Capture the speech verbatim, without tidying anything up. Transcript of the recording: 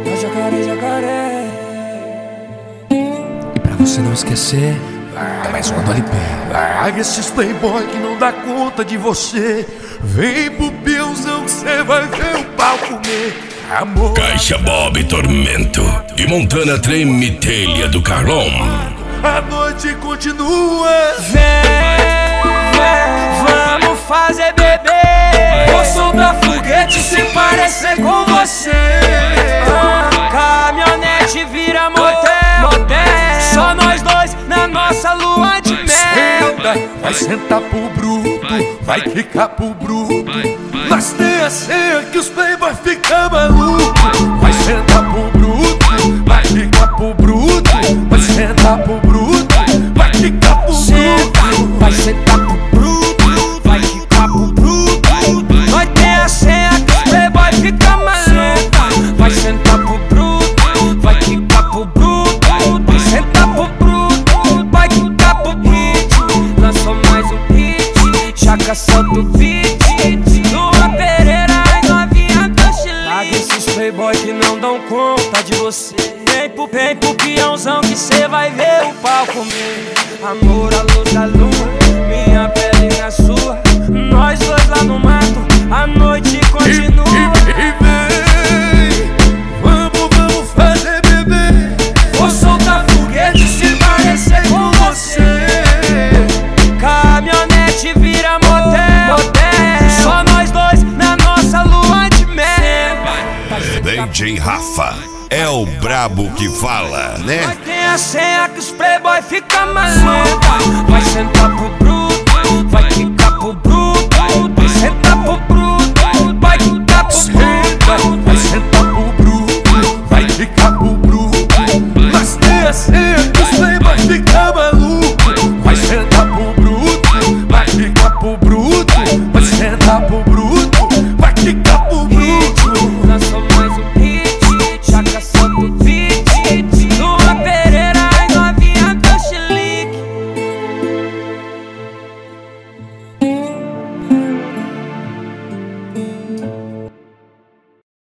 É jacaré, jacaré. E pra você não esquecer, é mais uma do L P. Larga esses playboy que não dá conta de você. Vem pro Bielzão que cê vai ver o pau comer. Amor. Caixa Bob Tormento e Montana Treme Telha do Carlão. A noite continua. Vem, vem, vamos fazer bebê. Vou soltar foguete se parecer com você. ah, Caminhonete vira motel, motel. Só nós dois na nossa lua de mel. Vai sentar pro bruto, vai quicar pro bruto. Mas tem a senha que os playboy ficam malucos. Vai sentar pro bruto, vai quicar pro bruto. Vai sentar pro bruto, vai quicar pro bruto. Vai sentar pro bruto, vai quicar pro bruto. Nós tem a senha que os playboy fica maluco. Vai sentar pro bruto, vai quicar pro bruto. Vai sentar pro bruto, vai quicar pro hit. Lançou mais um hit, Chaca solta o beat. Lua Pereira e novinha do Chile. Larga esses playboy que não dão conta de você. Vem pro, vem pro peãozão que cê vai ver o pau comer. Amor, a luz da lua, minha pele e a sua. Nós dois lá no mato, a noite continua. E, e, e vem, vamos, vamos fazer bebê. Vou soltar foguete se parecer com você. Caminhonete vira motel, motel. Só nós dois na nossa lua de mel. D J Rafa é o brabo que fala, né? Mas tem a senha que os playboy fica maluco. Vai sentar pro